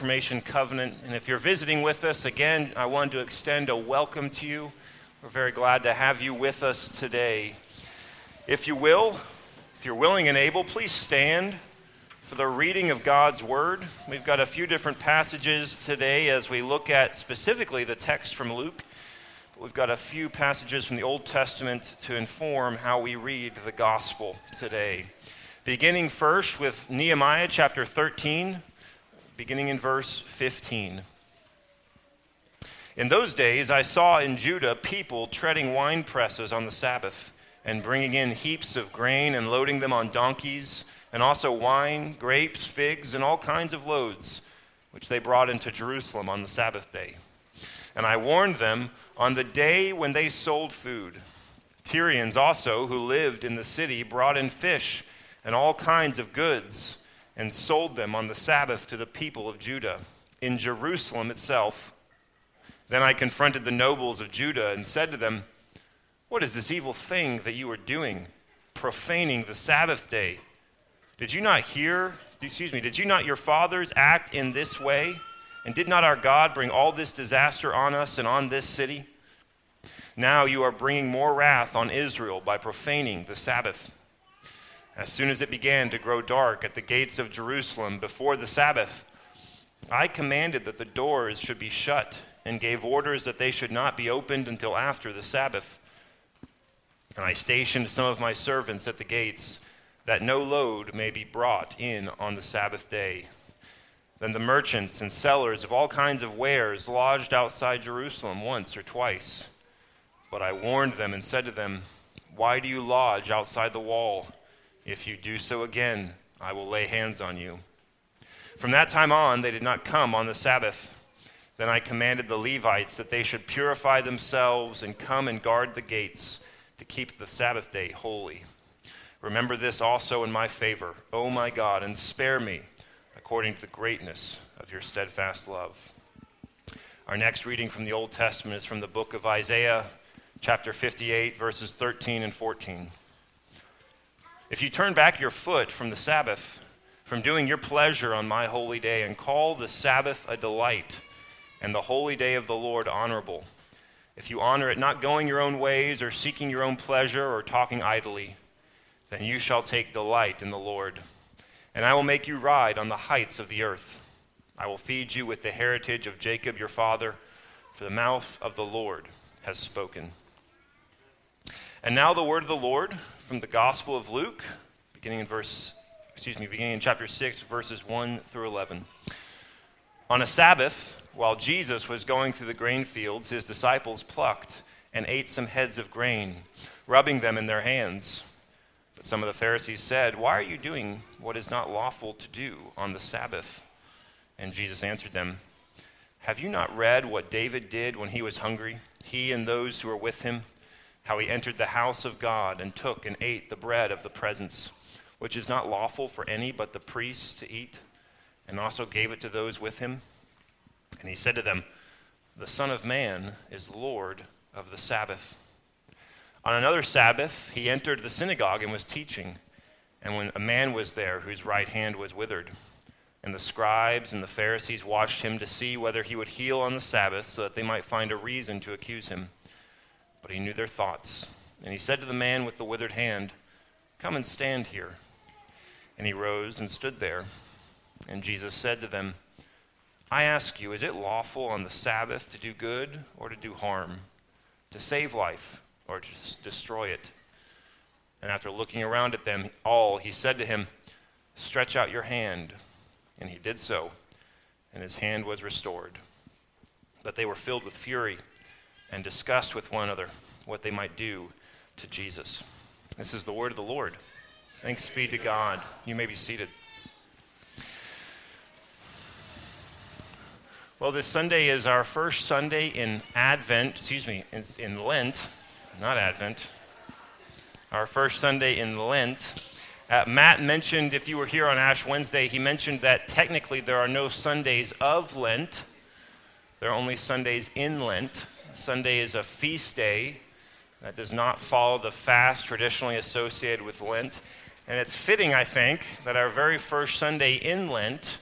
Reformation Covenant. And if you're visiting with us, again, I wanted to extend a welcome to you. We're very glad to have you with us today. If you will, if you're willing and able, please stand for the reading of God's Word. We've got a few different passages today as we look at specifically the text from Luke. We've got a few passages from the Old Testament to inform how we read the Gospel today. Beginning first with Nehemiah chapter 13, beginning in verse 15. In those days I saw in Judah people treading wine presses on the Sabbath and bringing in heaps of grain and loading them on donkeys, and also wine, grapes, figs, and all kinds of loads, which they brought into Jerusalem on the Sabbath day. And I warned them on the day when they sold food. Tyrians also, who lived in the city, brought in fish and all kinds of goods, and sold them on the Sabbath to the people of Judah, in Jerusalem itself. Then I confronted the nobles of Judah and said to them, "What is this evil thing that you are doing, profaning the Sabbath day? Did you not your fathers act in this way? And did not our God bring all this disaster on us and on this city? Now you are bringing more wrath on Israel by profaning the Sabbath." As soon as it began to grow dark at the gates of Jerusalem before the Sabbath, I commanded that the doors should be shut and gave orders that they should not be opened until after the Sabbath. And I stationed some of my servants at the gates, that no load may be brought in on the Sabbath day. Then the merchants and sellers of all kinds of wares lodged outside Jerusalem once or twice. But I warned them and said to them, "Why do you lodge outside the wall? If you do so again, I will lay hands on you." From that time on, they did not come on the Sabbath. Then I commanded the Levites that they should purify themselves and come and guard the gates to keep the Sabbath day holy. Remember this also in my favor, O my God, and spare me according to the greatness of your steadfast love. Our next reading from the Old Testament is from the book of Isaiah, chapter 58, verses 13 and 14. If you turn back your foot from the Sabbath, from doing your pleasure on my holy day, and call the Sabbath a delight, and the holy day of the Lord honorable, if you honor it not going your own ways, or seeking your own pleasure, or talking idly, then you shall take delight in the Lord. And I will make you ride on the heights of the earth. I will feed you with the heritage of Jacob your father, for the mouth of the Lord has spoken. And now the word of the Lord from the Gospel of Luke, beginning in chapter 6, verses 1 through 11. On a Sabbath, while Jesus was going through the grain fields, his disciples plucked and ate some heads of grain, rubbing them in their hands. But some of the Pharisees said, "Why are you doing what is not lawful to do on the Sabbath?" And Jesus answered them, "Have you not read what David did when he was hungry, he and those who were with him? How he entered the house of God and took and ate the bread of the presence, which is not lawful for any but the priests to eat, and also gave it to those with him? And he said to them, 'The Son of Man is Lord of the Sabbath.' On another Sabbath, he entered the synagogue and was teaching. And when a man was there whose right hand was withered, and the scribes and the Pharisees watched him to see whether he would heal on the Sabbath, so that they might find a reason to accuse him. But he knew their thoughts. And he said to the man with the withered hand, 'Come and stand here.' And he rose and stood there. And Jesus said to them, 'I ask you, is it lawful on the Sabbath to do good or to do harm, to save life or to destroy it?' And after looking around at them all, he said to him, 'Stretch out your hand.' And he did so, and his hand was restored. But they were filled with fury and discussed with one another what they might do to Jesus." This is the word of the Lord. Thanks be to God. You may be seated. Well, this Sunday is our first Sunday in in Lent, not Advent. Our first Sunday in Lent. Matt mentioned, if you were here on Ash Wednesday, he mentioned that technically there are no Sundays of Lent. There are only Sundays in Lent. Sunday is a feast day that does not follow the fast traditionally associated with Lent. And it's fitting, I think, that our very first Sunday in Lent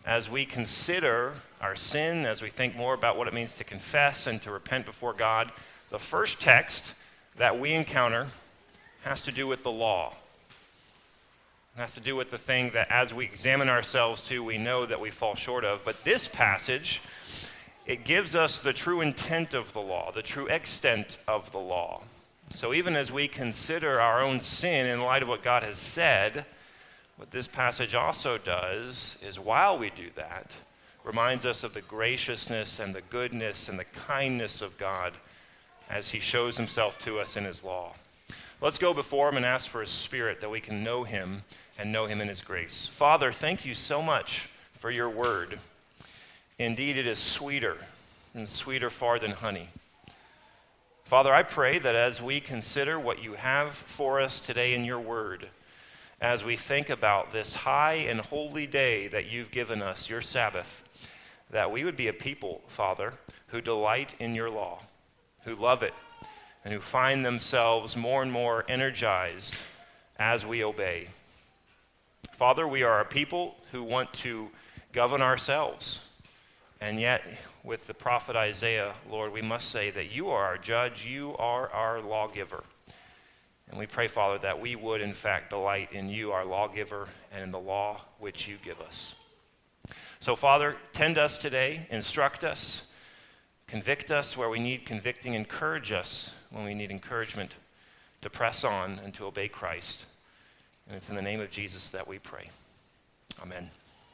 as we consider our sin, as we think more about what it means to confess and to repent before God, the first text that we encounter has to do with the law. It has to do with the thing that as we examine ourselves too, we know that we fall short of. But this passage, it gives us the true intent of the law, the true extent of the law. So even as we consider our own sin in light of what God has said, what this passage also does is, while we do that, reminds us of the graciousness and the goodness and the kindness of God as he shows himself to us in his law. Let's go before him and ask for his Spirit that we can know him and know him in his grace. Father, thank you so much for your word. Indeed, it is sweeter, and sweeter far than honey. Father, I pray that as we consider what you have for us today in your word, as we think about this high and holy day that you've given us, your Sabbath, that we would be a people, Father, who delight in your law, who love it, and who find themselves more and more energized as we obey. Father, we are a people who want to govern ourselves, and yet with the prophet Isaiah, Lord, we must say that you are our judge, you are our lawgiver. And we pray, Father, that we would in fact delight in you, our lawgiver, and in the law which you give us. So, Father, tend us today, instruct us, convict us where we need convicting, encourage us when we need encouragement to press on and to obey Christ. And it's in the name of Jesus that we pray. Amen.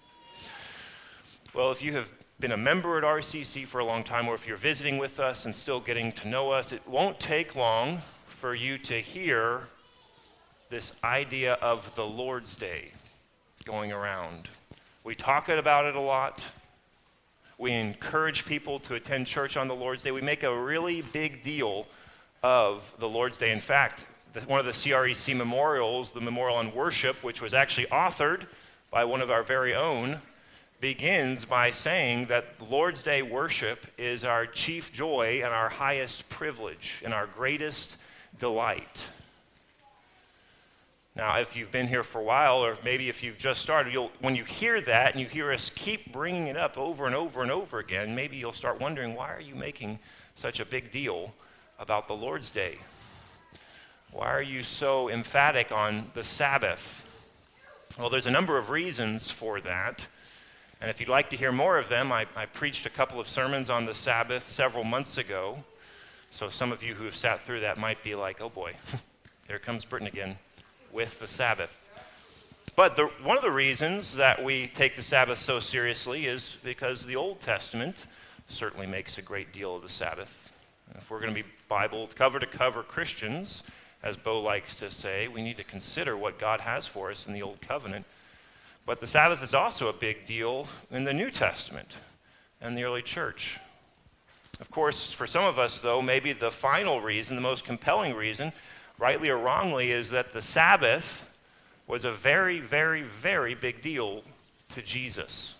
Well, if you have been a member at RCC for a long time, or if you're visiting with us and still getting to know us, it won't take long for you to hear this idea of the Lord's Day going around. We talk about it a lot. We encourage people to attend church on the Lord's Day. We make a really big deal of the Lord's Day. In fact, one of the CREC memorials, the Memorial on Worship, which was actually authored by one of our very own, begins by saying that Lord's Day worship is our chief joy and our highest privilege and our greatest delight. Now, if you've been here for a while, or maybe if you've just started, when you hear that and you hear us keep bringing it up over and over and over again, maybe you'll start wondering, why are you making such a big deal about the Lord's Day? Why are you so emphatic on the Sabbath? Well, there's a number of reasons for that. And if you'd like to hear more of them, I preached a couple of sermons on the Sabbath several months ago. So some of you who have sat through that might be like, oh boy, here comes Britain again with the Sabbath. But one of the reasons that we take the Sabbath so seriously is because the Old Testament certainly makes a great deal of the Sabbath. If we're going to be Bible cover-to-cover Christians, as Bo likes to say, we need to consider what God has for us in the Old Covenant. But the Sabbath is also a big deal in the New Testament and the early church. Of course, for some of us, though, maybe the final reason, the most compelling reason, rightly or wrongly, is that the Sabbath was a very, very, very big deal to Jesus.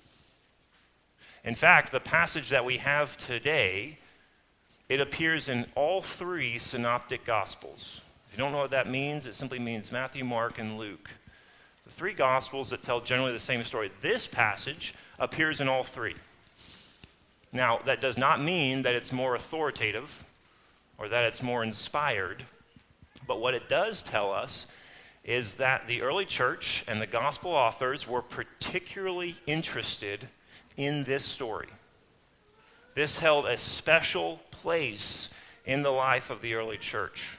In fact, the passage that we have today, it appears in all three synoptic gospels. If you don't know what that means, it simply means Matthew, Mark, and Luke. The three gospels that tell generally the same story. This passage appears in all three. Now, that does not mean that it's more authoritative or that it's more inspired, but what it does tell us is that the early church and the gospel authors were particularly interested in this story. This held a special place in the life of the early church.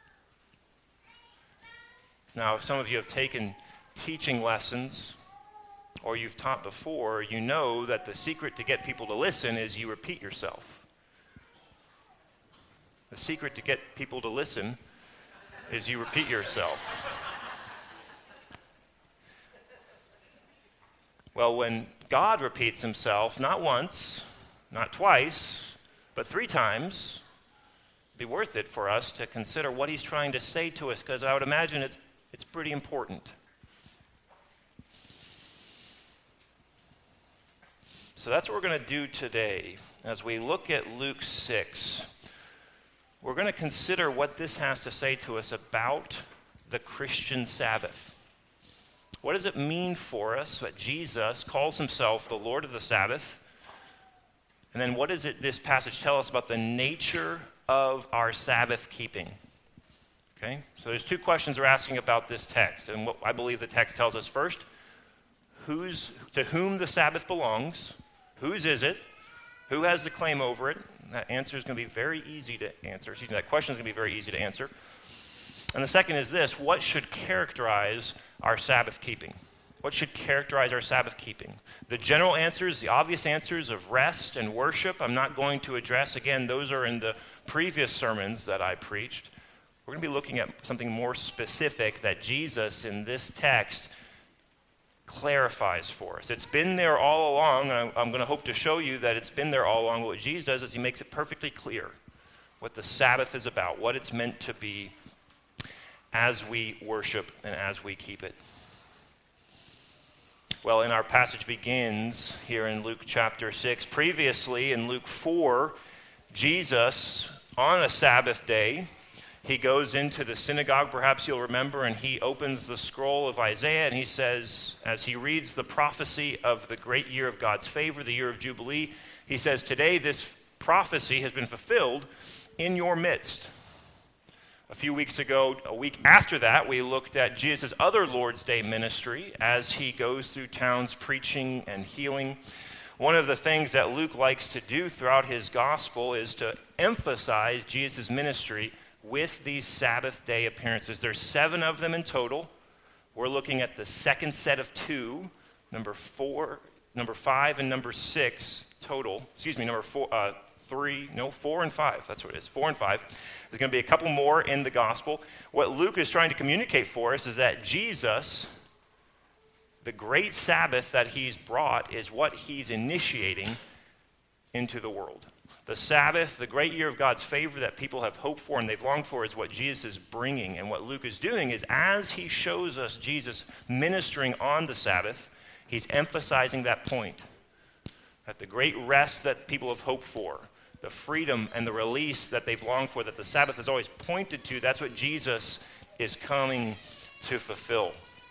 Now, if some of you have taken teaching lessons, or you've taught before, you know that the secret to get people to listen is you repeat yourself. The secret to get people to listen is you repeat yourself. Well, when God repeats himself, not once, not twice, but 3 times, it'd be worth it for us to consider what he's trying to say to us, because I would imagine it's pretty important. So that's what we're going to do today. As we look at Luke 6, we're going to consider what this has to say to us about the Christian Sabbath. What does it mean for us that Jesus calls himself the Lord of the Sabbath? And then what does this passage tell us about the nature of our Sabbath keeping? Okay, so there's two questions we're asking about this text. And what I believe the text tells us first, to whom the Sabbath belongs, whose is it, who has the claim over it? That answer is going to be very easy to answer. That question is going to be very easy to answer. And the second is this: what should characterize our Sabbath keeping? What should characterize our Sabbath keeping? The general answers, the obvious answers of rest and worship, I'm not going to address. Again, those are in the previous sermons that I preached. We're going to be looking at something more specific that Jesus in this text clarifies for us. It's been there all along, and I'm going to hope to show you that it's been there all along. What Jesus does is he makes it perfectly clear what the Sabbath is about, what it's meant to be as we worship and as we keep it. Well, and our passage begins here in Luke chapter 6. Previously, in Luke 4, Jesus, on a Sabbath day, he goes into the synagogue, perhaps you'll remember, and he opens the scroll of Isaiah, and he says, as he reads the prophecy of the great year of God's favor, the year of Jubilee, he says, today this prophecy has been fulfilled in your midst. A few weeks ago, a week after that, we looked at Jesus' other Lord's Day ministry as he goes through towns preaching and healing. One of the things that Luke likes to do throughout his gospel is to emphasize Jesus' ministry with these Sabbath day appearances. There's 7 of them in total. We're looking at the second set of 2, number 5, and number 6 total. Number 4 and 5. That's what it is, 4 and 5. There's going to be a couple more in the gospel. What Luke is trying to communicate for us is that Jesus, the great Sabbath that he's brought, is what he's initiating into the world. The Sabbath, the great year of God's favor that people have hoped for and they've longed for, is what Jesus is bringing. And what Luke is doing is, as he shows us Jesus ministering on the Sabbath, he's emphasizing that point, that the great rest that people have hoped for, the freedom and the release that they've longed for, that the Sabbath has always pointed to, that's what Jesus is coming to fulfill.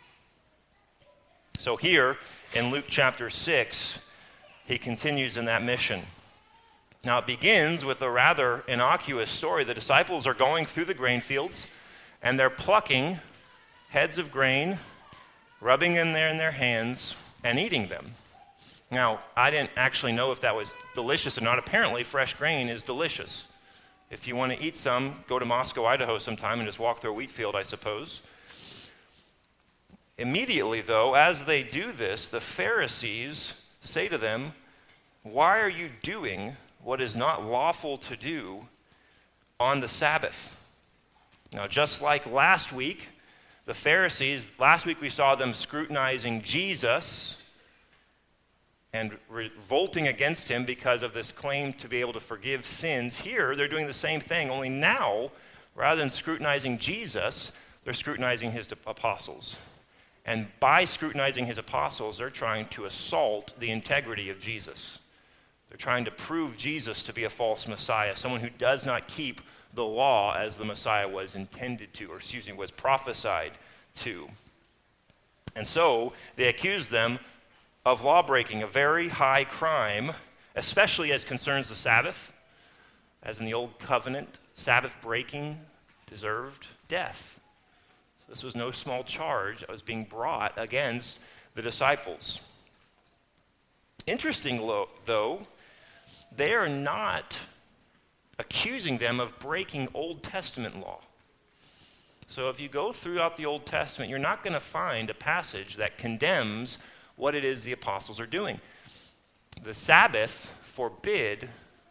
So here in Luke chapter 6, he continues in that mission. Now, it begins with a rather innocuous story. The disciples are going through the grain fields, and they're plucking heads of grain, rubbing them there in their hands, and eating them. Now, I didn't actually know if that was delicious or not. Apparently, fresh grain is delicious. If you want to eat some, go to Moscow, Idaho sometime and just walk through a wheat field, I suppose. Immediately, though, as they do this, the Pharisees say to them, "Why are you doing what is not lawful to do on the Sabbath?" Now, just like last week, the Pharisees, last week we saw them scrutinizing Jesus and revolting against him because of this claim to be able to forgive sins. Here, they're doing the same thing, only now, rather than scrutinizing Jesus, they're scrutinizing his apostles. And by scrutinizing his apostles, they're trying to assault the integrity of Jesus. They're trying to prove Jesus to be a false Messiah, someone who does not keep the law as the Messiah was intended to, was prophesied to. And so they accuse them of law-breaking, a very high crime, especially as concerns the Sabbath. As in the Old Covenant, Sabbath breaking deserved death. This was no small charge that was being brought against the disciples. Interesting, though, they are not accusing them of breaking Old Testament law. So if you go throughout the Old Testament, you're not going to find a passage that condemns what it is the apostles are doing. The Sabbath forbade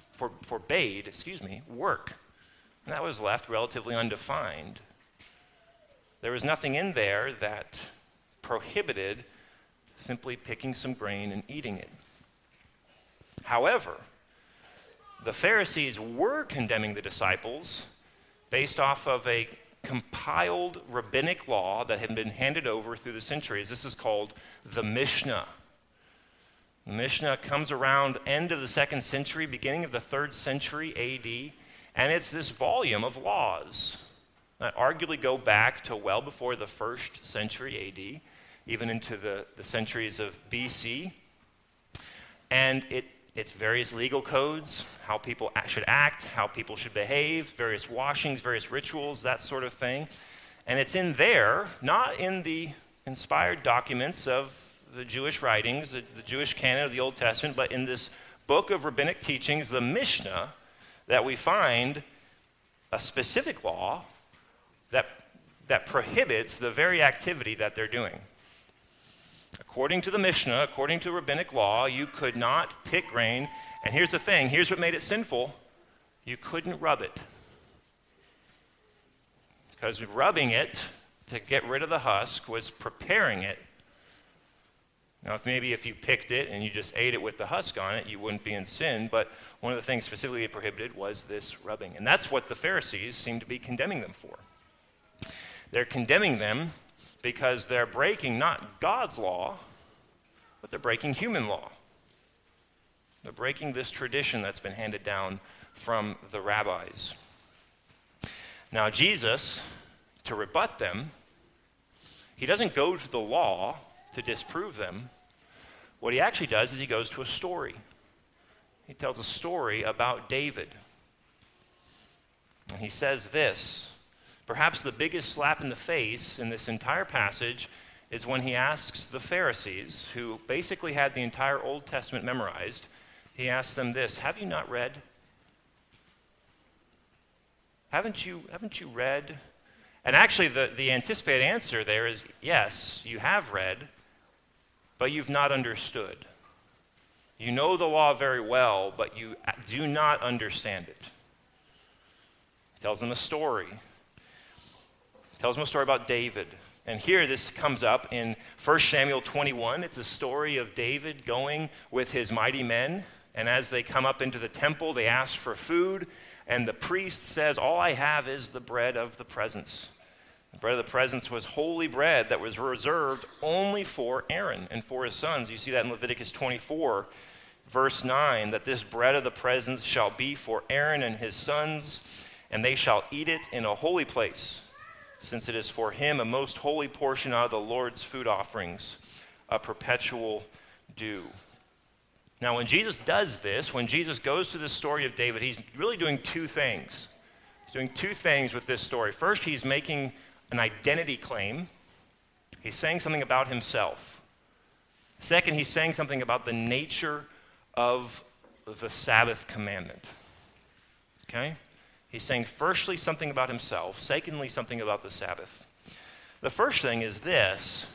work. And that was left relatively undefined. There was nothing in there that prohibited simply picking some grain and eating it. However, the Pharisees were condemning the disciples based off of a compiled rabbinic law that had been handed over through the centuries. This is called the Mishnah. The Mishnah comes around end of the 2nd century, beginning of the 3rd century AD, and it's this volume of laws that arguably go back to well before the 1st century AD. even into the centuries of BC. And it's various legal codes, how people should act, how people should behave, various washings, various rituals, that sort of thing. And it's in there, not in the inspired documents of the Jewish writings, the Jewish canon of the Old Testament, but in this book of rabbinic teachings, the Mishnah, that we find a specific law that prohibits the very activity that they're doing. According to the Mishnah, according to rabbinic law, you could not pick grain. And here's the thing, here's what made it sinful. You couldn't rub it. Because rubbing it to get rid of the husk was preparing it. Now, if you picked it and you just ate it with the husk on it, you wouldn't be in sin. But one of the things specifically prohibited was this rubbing. And that's what the Pharisees seem to be condemning them for. They're condemning them because they're breaking not God's law, but they're breaking human law. They're breaking this tradition that's been handed down from the rabbis. Now, Jesus, to rebut them, he doesn't go to the law to disprove them. What he actually does is he goes to a story. He tells a story about David. And he says this, perhaps the biggest slap in the face in this entire passage is when he asks the Pharisees, who basically had the entire Old Testament memorized, he asks them this, have you not read? Haven't you read? And actually, the anticipated answer there is, yes, you have read, but you've not understood. You know the law very well, but you do not understand it. He tells them a story. He tells them a story about David. And here this comes up in 1 Samuel 21. It's a story of David going with his mighty men. And as they come up into the temple, they ask for food. And the priest says, all I have is the bread of the presence. The bread of the presence was holy bread that was reserved only for Aaron and for his sons. You see that in Leviticus 24, verse 9, that this bread of the presence shall be for Aaron and his sons, and they shall eat it in a holy place, since it is for him a most holy portion out of the Lord's food offerings, a perpetual due. Now, when Jesus does this, when Jesus goes through the story of David, he's really doing two things. He's doing two things with this story. First, he's making an identity claim. He's saying something about himself. Second, he's saying something about the nature of the Sabbath commandment. Okay? He's saying, firstly, something about himself. Secondly, something about the Sabbath. The first thing is this,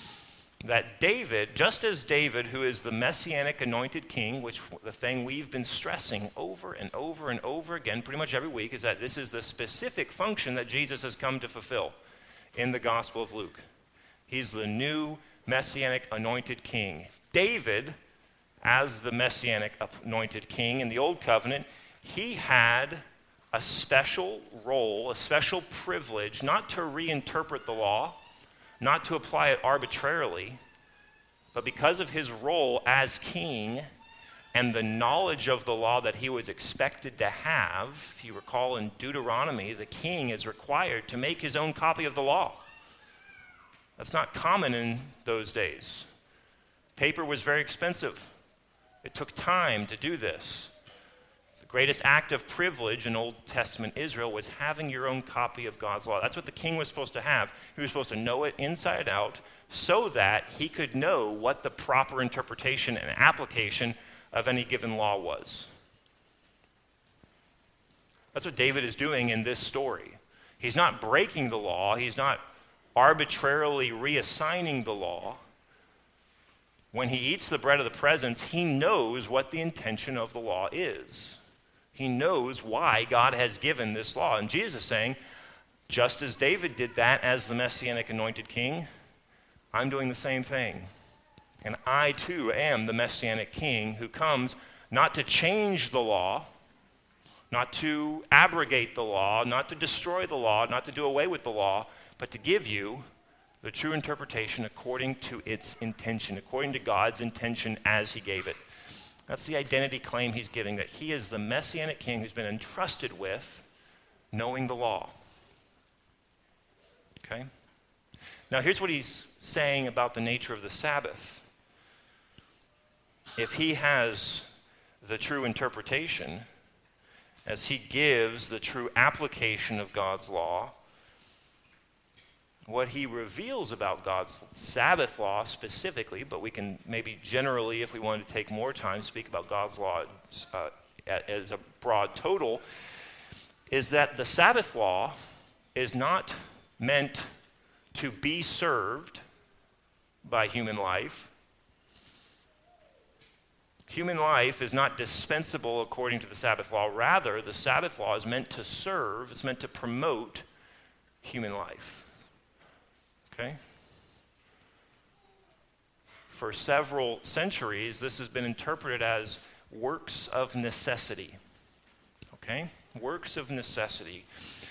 that David, just as David, who is the messianic anointed king, which the thing we've been stressing over and over and over again pretty much every week is that this is the specific function that Jesus has come to fulfill in the Gospel of Luke. He's the new messianic anointed king. David, as the messianic anointed king in the Old Covenant, he had a special role, a special privilege, not to reinterpret the law, not to apply it arbitrarily, but because of his role as king and the knowledge of the law that he was expected to have. If you recall in Deuteronomy, the king is required to make his own copy of the law. That's not common in those days. Paper was very expensive. It took time to do this. The greatest act of privilege in Old Testament Israel was having your own copy of God's law. That's what the king was supposed to have. He was supposed to know it inside out so that he could know what the proper interpretation and application of any given law was. That's what David is doing in this story. He's not breaking the law. He's not arbitrarily reassigning the law. When he eats the bread of the presence, he knows what the intention of the law is. He knows why God has given this law. And Jesus is saying, just as David did that as the messianic anointed king, I'm doing the same thing. And I too am the messianic king who comes not to change the law, not to abrogate the law, not to destroy the law, not to do away with the law, but to give you the true interpretation according to its intention, according to God's intention as he gave it. That's the identity claim he's giving, that he is the messianic king who's been entrusted with knowing the law. Okay? Now, here's what he's saying about the nature of the Sabbath. If he has the true interpretation, as he gives the true application of God's law, what he reveals about God's Sabbath law specifically, but we can maybe generally, if we wanted to take more time, speak about God's law as a broad total, is that the Sabbath law is not meant to be served by human life. Human life is not dispensable according to the Sabbath law. Rather, the Sabbath law is meant to serve, it's meant to promote human life. Okay? For several centuries, this has been interpreted as works of necessity. Okay? Works of necessity.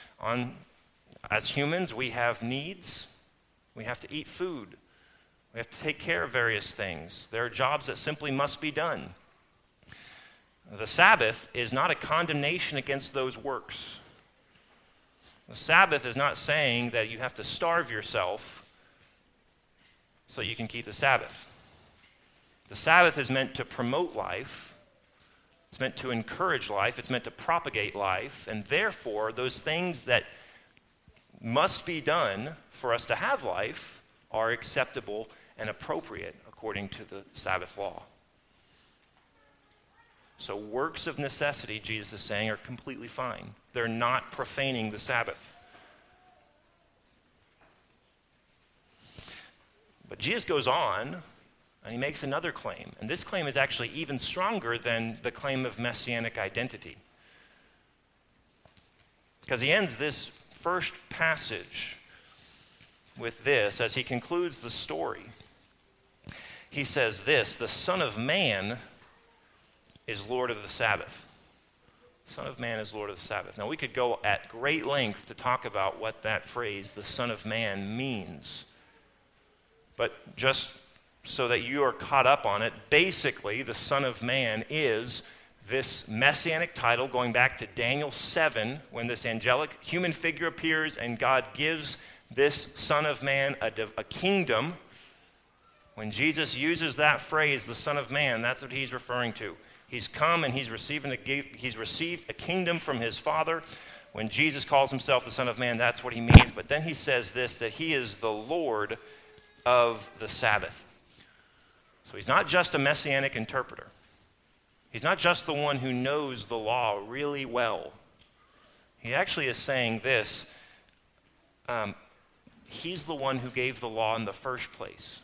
As humans, we have needs. We have to eat food. We have to take care of various things. There are jobs that simply must be done. The Sabbath is not a condemnation against those works. The Sabbath is not saying that you have to starve yourself so you can keep the Sabbath. The Sabbath is meant to promote life. It's meant to encourage life. It's meant to propagate life. And therefore, those things that must be done for us to have life are acceptable and appropriate according to the Sabbath law. So works of necessity, Jesus is saying, are completely fine. They're not profaning the Sabbath. But Jesus goes on, and he makes another claim. And this claim is actually even stronger than the claim of messianic identity. Because he ends this first passage with this, as he concludes the story. He says this, the Son of Man is Lord of the Sabbath. Son of Man is Lord of the Sabbath. Now, we could go at great length to talk about what that phrase, the Son of Man, means. But just so that you are caught up on it, basically, the Son of Man is this messianic title going back to Daniel 7, when this angelic human figure appears and God gives this Son of Man a kingdom. When Jesus uses that phrase, the Son of Man, that's what he's referring to. He's come and he's received a kingdom from his Father. When Jesus calls himself the Son of Man, that's what he means. But then he says this, that he is the Lord of the Sabbath. So he's not just a messianic interpreter. He's not just the one who knows the law really well. He actually is saying this. He's the one who gave the law in the first place.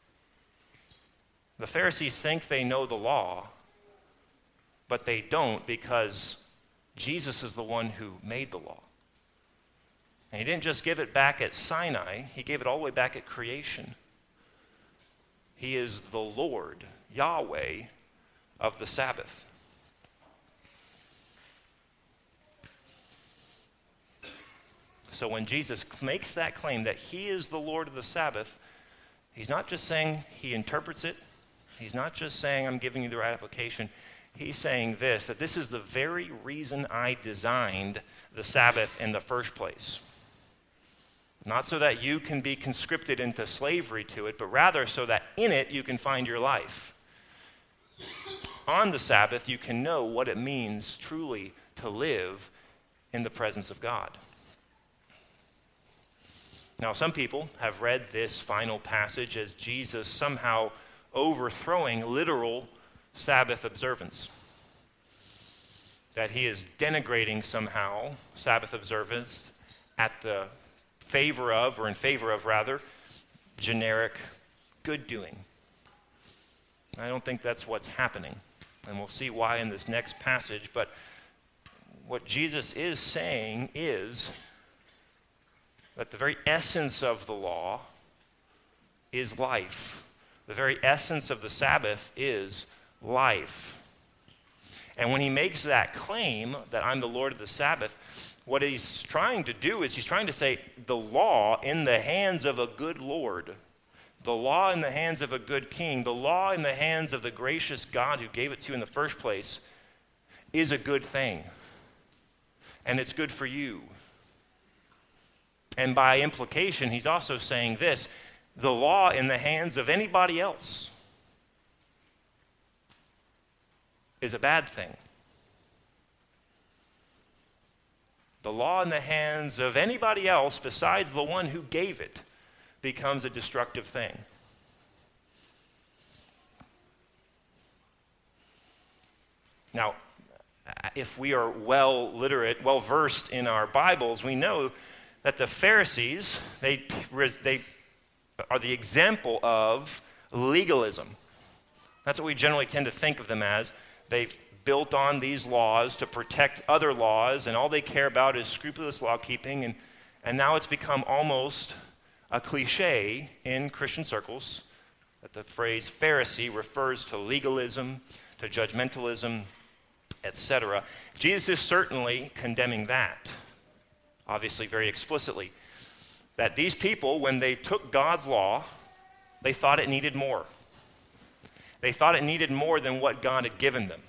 The Pharisees think they know the law, but they don't, because Jesus is the one who made the law. And he didn't just give it back at Sinai, he gave it all the way back at creation. He is the Lord, Yahweh, of the Sabbath. So when Jesus makes that claim that he is the Lord of the Sabbath, he's not just saying he interprets it. He's not just saying I'm giving you the right application. He's saying this, that this is the very reason I designed the Sabbath in the first place. Not so that you can be conscripted into slavery to it, but rather so that in it you can find your life. On the Sabbath, you can know what it means truly to live in the presence of God. Now, some people have read this final passage as Jesus somehow overthrowing literal Sabbath observance. That he is denigrating somehow Sabbath observance at the favor of, or in favor of rather, generic good doing. I don't think that's what's happening. And we'll see why in this next passage. But what Jesus is saying is that the very essence of the law is life. The very essence of the Sabbath is life. And when he makes that claim that I'm the Lord of the Sabbath, what he's trying to do is he's trying to say the law in the hands of a good Lord, the law in the hands of a good king, the law in the hands of the gracious God who gave it to you in the first place is a good thing. And it's good for you. And by implication, he's also saying this: the law in the hands of anybody else is a bad thing. The law in the hands of anybody else besides the one who gave it becomes a destructive thing. Now, if we are well versed in our Bibles, we know that the Pharisees, they are the example of legalism. That's what we generally tend to think of them as. They've built on these laws to protect other laws, and all they care about is scrupulous law keeping, and now it's become almost a cliche in Christian circles that the phrase Pharisee refers to legalism, to judgmentalism, etc. Jesus is certainly condemning that, obviously very explicitly, that these people, when they took God's law, they thought it needed more. They thought it needed more than what God had given them.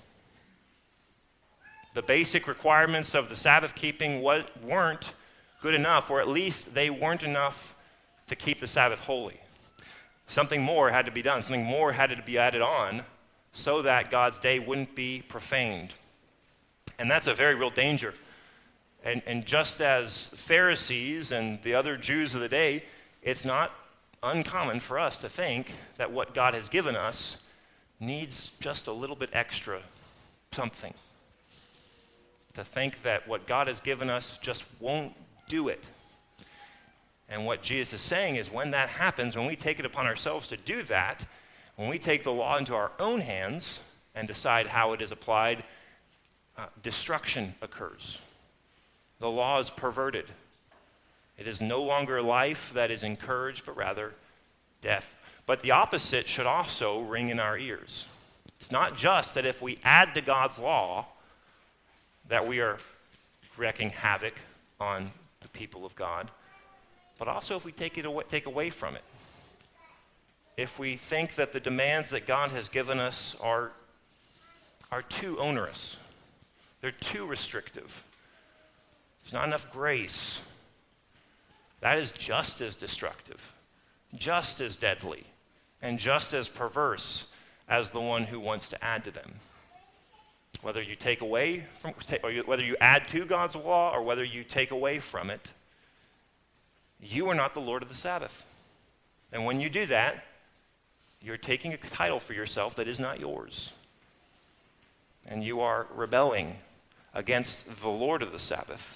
The basic requirements of the Sabbath keeping weren't good enough, or at least they weren't enough to keep the Sabbath holy. Something more had to be done. Something more had to be added on so that God's day wouldn't be profaned. And that's a very real danger. And just as Pharisees and the other Jews of the day, it's not uncommon for us to think that what God has given us needs just a little bit extra something. To think that what God has given us just won't do it. And what Jesus is saying is when that happens, when we take it upon ourselves to do that, when we take the law into our own hands and decide how it is applied, destruction occurs. The law is perverted. It is no longer life that is encouraged, but rather death. But the opposite should also ring in our ears. It's not just that if we add to God's law that we are wreaking havoc on the people of God, but also if we take away from it. If we think that the demands that God has given us are too onerous, they're too restrictive, there's not enough grace, that is just as destructive, just as deadly, and just as perverse as the one who wants to add to them. Whether you take away from, or whether you add to God's law, or whether you take away from it, you are not the Lord of the Sabbath. And when you do that, you're taking a title for yourself that is not yours. And you are rebelling against the Lord of the Sabbath.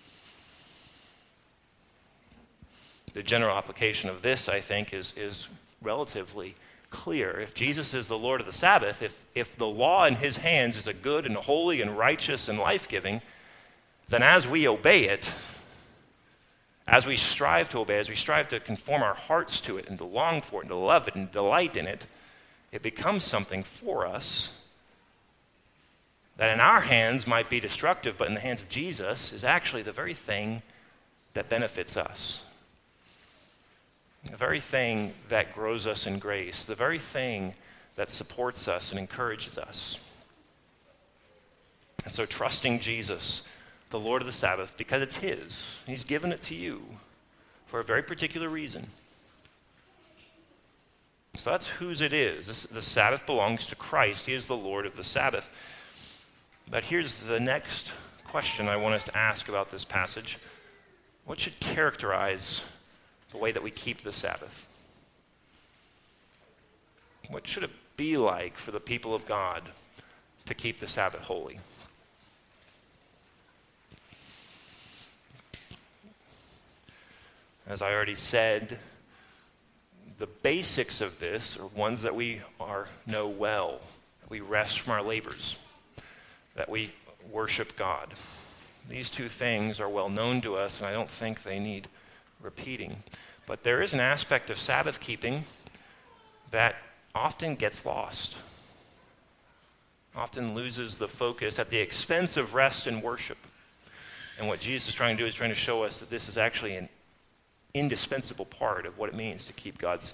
The general application of this, I think, is relatively clear. If Jesus is the Lord of the Sabbath, if the law in his hands is a good and holy and righteous and life-giving, then as we obey it, as we strive to obey, as we strive to conform our hearts to it and to long for it and to love it and delight in it, it becomes something for us that in our hands might be destructive, but in the hands of Jesus is actually the very thing that benefits us. The very thing that grows us in grace, the very thing that supports us and encourages us. And so trusting Jesus, the Lord of the Sabbath, because it's his, he's given it to you for a very particular reason. So that's whose it is. The Sabbath belongs to Christ. He is the Lord of the Sabbath. But here's the next question I want us to ask about this passage. What should characterize the way that we keep the Sabbath? What should it be like for the people of God to keep the Sabbath holy? As I already said, the basics of this are ones that we know well. That we rest from our labors, that we worship God. These two things are well known to us, and I don't think they need repeating. But there is an aspect of Sabbath keeping that often gets lost, often loses the focus at the expense of rest and worship. And what Jesus is trying to do is trying to show us that this is actually an indispensable part of what it means to keep God's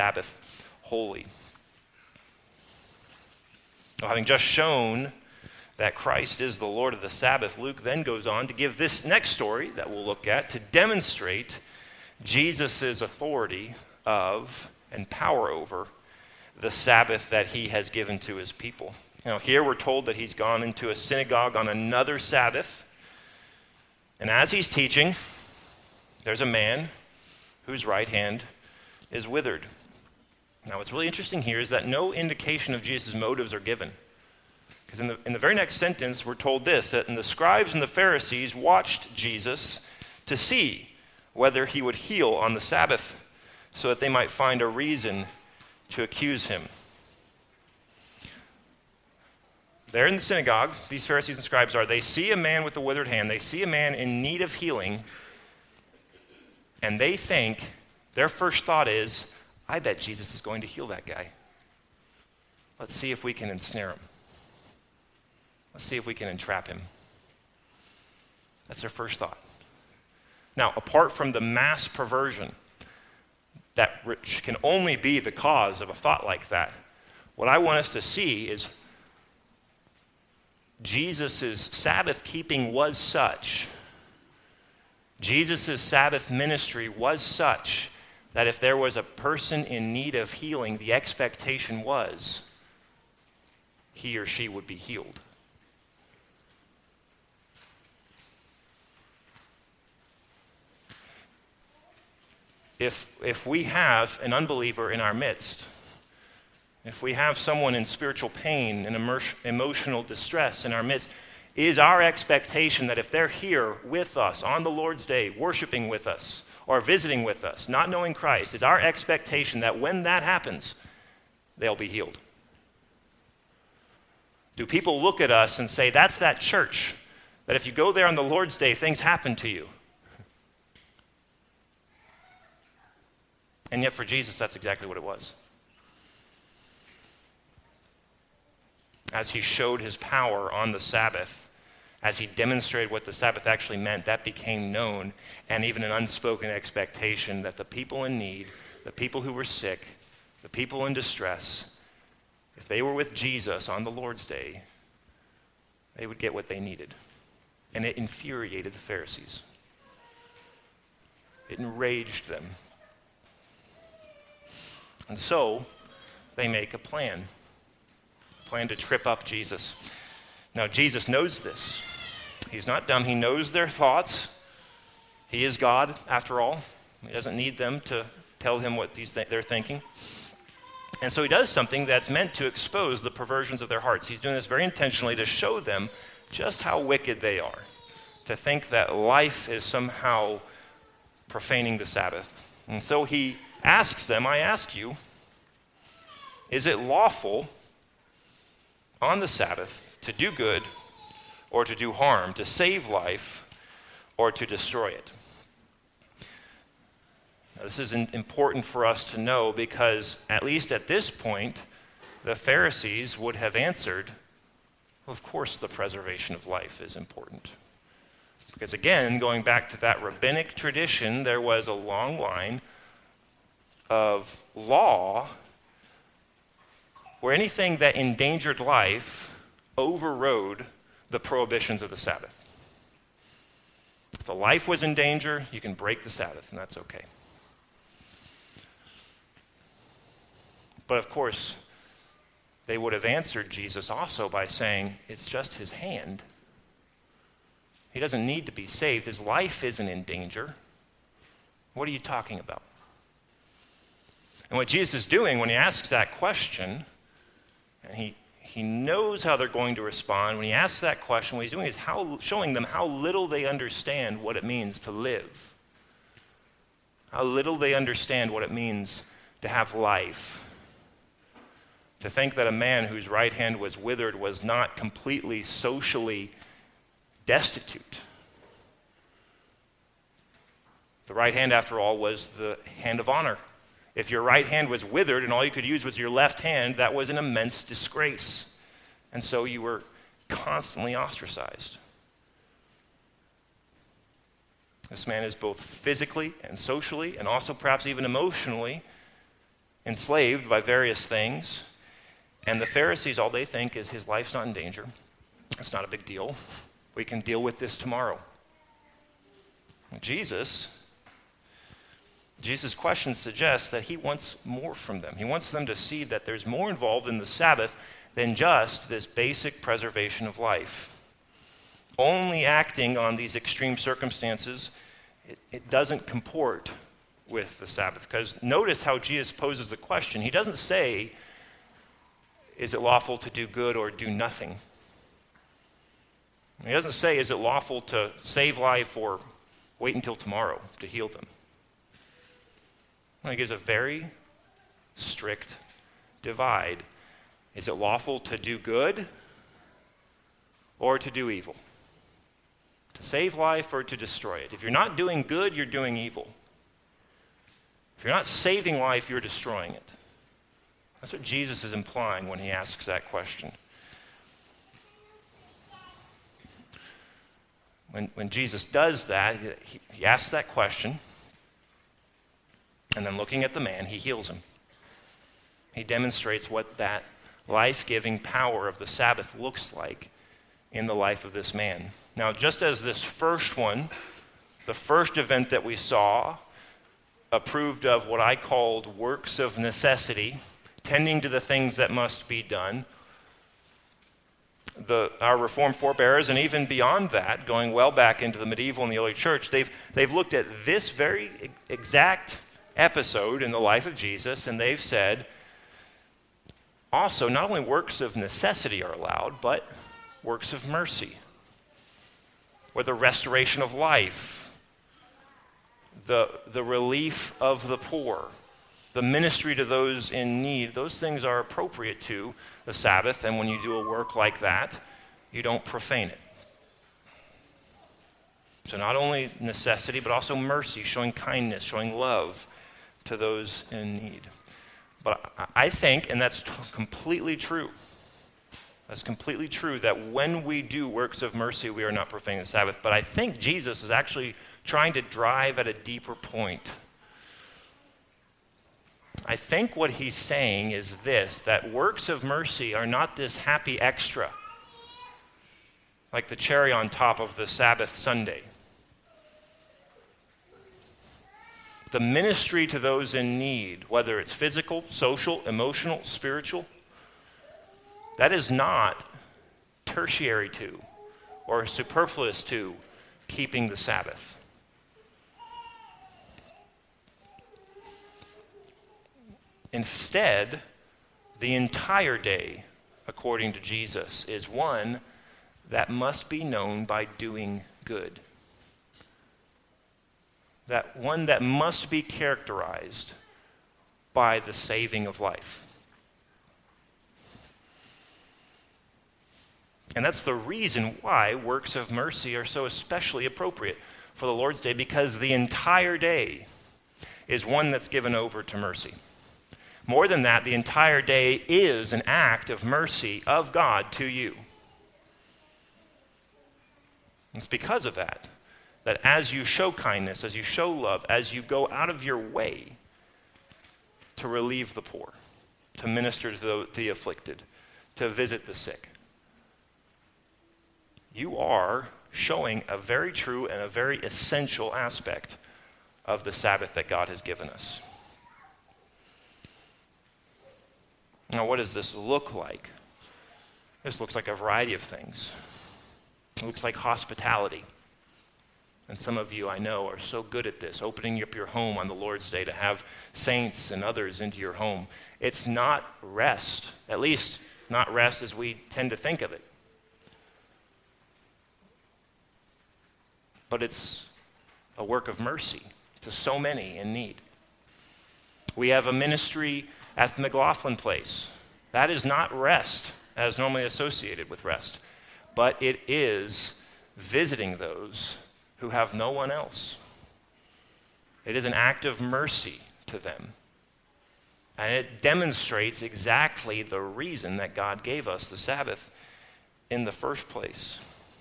Sabbath holy. Now, having just shown that Christ is the Lord of the Sabbath, Luke then goes on to give this next story that we'll look at to demonstrate Jesus' authority of and power over the Sabbath that he has given to his people. Now, here we're told that he's gone into a synagogue on another Sabbath, and as he's teaching, there's a man whose right hand is withered. Now, what's really interesting here is that no indication of Jesus' motives are given. Because in the very next sentence, we're told this, that the scribes and the Pharisees watched Jesus to see whether he would heal on the Sabbath, so that they might find a reason to accuse him. There in the synagogue, these Pharisees and scribes they see a man with a withered hand, they see a man in need of healing, and they think, their first thought is, I bet Jesus is going to heal that guy. Let's see if we can ensnare him. Let's see if we can entrap him. That's their first thought. Now, apart from the mass perversion that which can only be the cause of a thought like that, what I want us to see is Jesus' Sabbath keeping was such, Jesus' Sabbath ministry was such that if there was a person in need of healing, the expectation was he or she would be healed. If we have an unbeliever in our midst, if we have someone in spiritual pain and emotional distress in our midst, is our expectation that if they're here with us on the Lord's Day, worshiping with us, or visiting with us, not knowing Christ, is our expectation that when that happens, they'll be healed? Do people look at us and say, that's that church, that if you go there on the Lord's Day, things happen to you? And yet for Jesus, that's exactly what it was. As he showed his power on the Sabbath, as he demonstrated what the Sabbath actually meant, that became known, and even an unspoken expectation that the people in need, the people who were sick, the people in distress, if they were with Jesus on the Lord's Day, they would get what they needed. And it infuriated the Pharisees. It enraged them. And so, they make a plan to trip up Jesus. Now, Jesus knows this. He's not dumb. He knows their thoughts. He is God, after all. He doesn't need them to tell him what they're thinking. And so he does something that's meant to expose the perversions of their hearts. He's doing this very intentionally to show them just how wicked they are, to think that life is somehow profaning the Sabbath. And so he asks them, I ask you, is it lawful on the Sabbath to do good or to do harm, to save life or to destroy it? Now, this is important for us to know because, at least at this point, the Pharisees would have answered, well, of course the preservation of life is important. Because again, going back to that rabbinic tradition, there was a long line of law where anything that endangered life overrode the prohibitions of the Sabbath. If a life was in danger, you can break the Sabbath, and that's okay. But of course, they would have answered Jesus also by saying, it's just his hand. He doesn't need to be saved. His life isn't in danger. What are you talking about? And what Jesus is doing when he asks that question, and he knows how they're going to respond, when he asks that question, what he's doing is showing them how little they understand what it means to live. How little they understand what it means to have life. To think that a man whose right hand was withered was not completely socially destitute. The right hand, after all, was the hand of honor. If your right hand was withered and all you could use was your left hand, that was an immense disgrace. And so you were constantly ostracized. This man is both physically and socially and also perhaps even emotionally enslaved by various things. And the Pharisees, all they think is his life's not in danger. It's not a big deal. We can deal with this tomorrow. Jesus' question suggests that he wants more from them. He wants them to see that there's more involved in the Sabbath than just this basic preservation of life. Only acting on these extreme circumstances, it doesn't comport with the Sabbath. Because notice how Jesus poses the question. He doesn't say, is it lawful to do good or do nothing? He doesn't say, is it lawful to save life or wait until tomorrow to heal them? He gives a very strict divide. Is it lawful to do good or to do evil? To save life or to destroy it? If you're not doing good, you're doing evil. If you're not saving life, you're destroying it. That's what Jesus is implying when he asks that question. When Jesus does that, he asks that question, and then looking at the man, he heals him. He demonstrates what that life-giving power of the Sabbath looks like in the life of this man. Now, just as this first one, the first event that we saw, approved of what I called works of necessity, tending to the things that must be done, our Reformed forebears, and even beyond that, going well back into the medieval and the early church, they've looked at this very exact episode in the life of Jesus, and they've said, also, not only works of necessity are allowed, but works of mercy, or the restoration of life, the relief of the poor, the ministry to those in need. Those things are appropriate to the Sabbath, and when you do a work like that, you don't profane it. So not only necessity, but also mercy, showing kindness, showing love to those in need. But I think, and that's completely true, that's completely true, that when we do works of mercy, we are not profaning the Sabbath. But I think Jesus is actually trying to drive at a deeper point. I think what he's saying is this, that works of mercy are not this happy extra, like the cherry on top of the Sabbath Sunday. The ministry to those in need, whether it's physical, social, emotional, spiritual, that is not tertiary to or superfluous to keeping the Sabbath. Instead, the entire day, according to Jesus, is one that must be known by doing good. That one that must be characterized by the saving of life. And that's the reason why works of mercy are so especially appropriate for the Lord's Day, because the entire day is one that's given over to mercy. More than that, the entire day is an act of mercy of God to you. It's because of that as you show kindness, as you show love, as you go out of your way to relieve the poor, to minister to the afflicted, to visit the sick, you are showing a very true and a very essential aspect of the Sabbath that God has given us. Now, what does this look like? This looks like a variety of things. It looks like hospitality. And some of you, I know, are so good at this, opening up your home on the Lord's Day to have saints and others into your home. It's not rest, at least not rest as we tend to think of it. But it's a work of mercy to so many in need. We have a ministry at the McLaughlin Place. That is not rest as normally associated with rest, but it is visiting those who have no one else. It is an act of mercy to them. And it demonstrates exactly the reason that God gave us the Sabbath in the first place.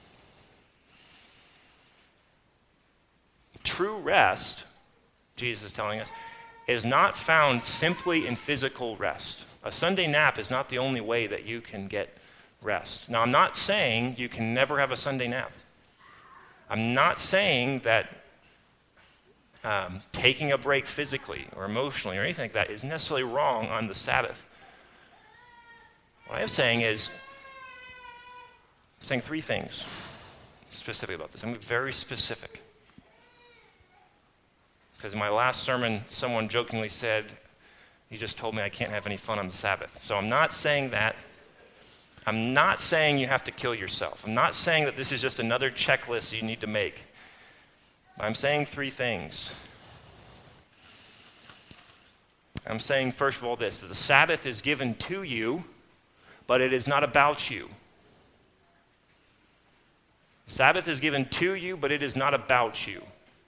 True rest, Jesus is telling us, is not found simply in physical rest. A Sunday nap is not the only way that you can get rest. Now, I'm not saying you can never have a Sunday nap. I'm not saying that taking a break physically or emotionally or anything like that is necessarily wrong on the Sabbath. What I am saying is, I'm saying three things specifically about this. I'm very specific. Because in my last sermon, someone jokingly said, "You just told me I can't have any fun on the Sabbath." So I'm not saying that. I'm not saying you have to kill yourself. I'm not saying that this is just another checklist you need to make. I'm saying three things. I'm saying, first of all, this, that the Sabbath is given to you, but it is not about you. The Sabbath is given to you, but it is not about you.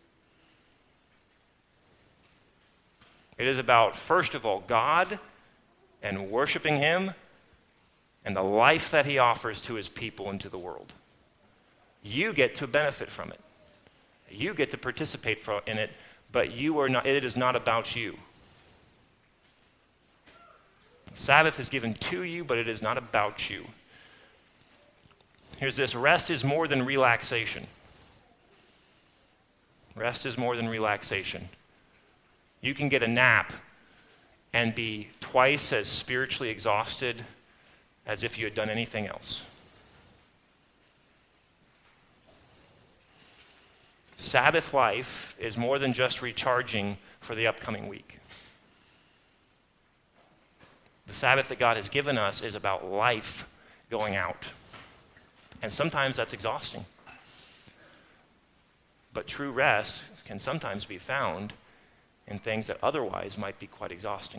It is about, first of all, God and worshiping Him and the life that He offers to His people and to the world. You get to benefit from it. You get to participate in it, but it is not about you. The Sabbath is given to you, but it is not about you. Here's this: rest is more than relaxation. Rest is more than relaxation. You can get a nap and be twice as spiritually exhausted as if you had done anything else. Sabbath life is more than just recharging for the upcoming week. The Sabbath that God has given us is about life going out. And sometimes that's exhausting. But true rest can sometimes be found in things that otherwise might be quite exhausting.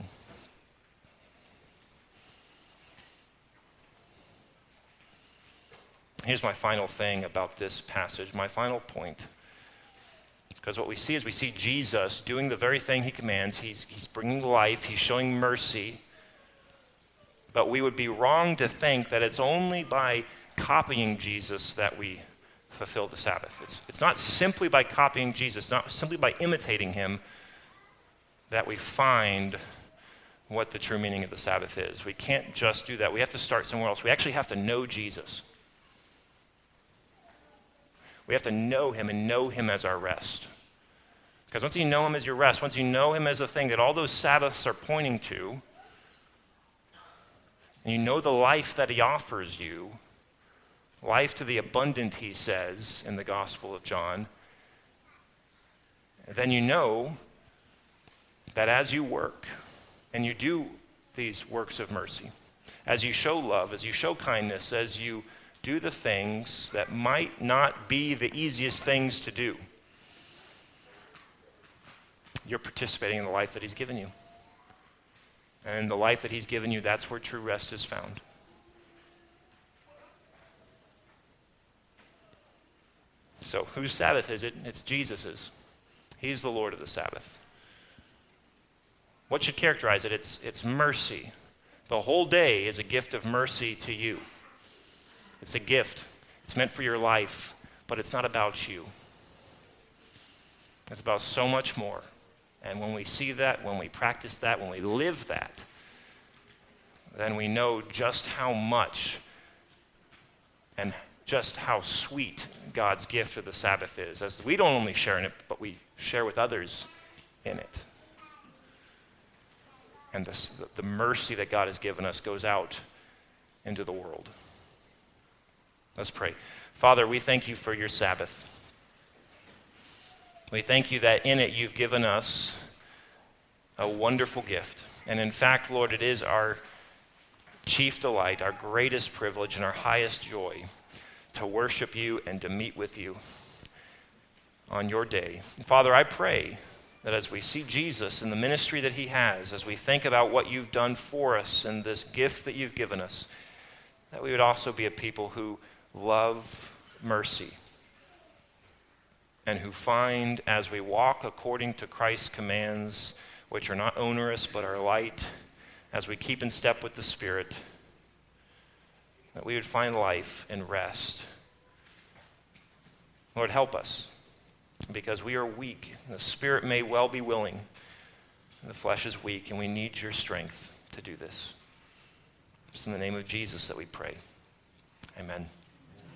Here's my final thing about this passage, my final point. Because what we see is we see Jesus doing the very thing He commands. He's bringing life. He's showing mercy. But we would be wrong to think that it's only by copying Jesus that we fulfill the Sabbath. It's not simply by copying Jesus, not simply by imitating Him that we find what the true meaning of the Sabbath is. We can't just do that. We have to start somewhere else. We actually have to know Jesus. We have to know Him and know Him as our rest. Because once you know Him as your rest, once you know Him as the thing that all those Sabbaths are pointing to, and you know the life that He offers you, life to the abundant, He says in the Gospel of John, then you know that as you work and you do these works of mercy, as you show love, as you show kindness, as you do the things that might not be the easiest things to do, you're participating in the life that He's given you. And the life that He's given you, that's where true rest is found. So, whose Sabbath is it? It's Jesus's. He's the Lord of the Sabbath. What should characterize it? It's mercy. The whole day is a gift of mercy to you. It's a gift. It's meant for your life, but it's not about you. It's about so much more. And when we see that, when we practice that, when we live that, then we know just how much and just how sweet God's gift of the Sabbath is. As we don't only share in it, but we share with others in it. And the mercy that God has given us goes out into the world. Let's pray. Father, we thank You for Your Sabbath. We thank You that in it You've given us a wonderful gift. And in fact, Lord, it is our chief delight, our greatest privilege, and our highest joy to worship You and to meet with You on Your day. Father, I pray that as we see Jesus and the ministry that He has, as we think about what You've done for us and this gift that You've given us, that we would also be a people who love mercy and who find, as we walk according to Christ's commands, which are not onerous but are light, as we keep in step with the Spirit, that we would find life and rest. Lord, help us, because we are weak. The Spirit may well be willing. The flesh is weak, and we need Your strength to do this. It's in the name of Jesus that we pray. Amen.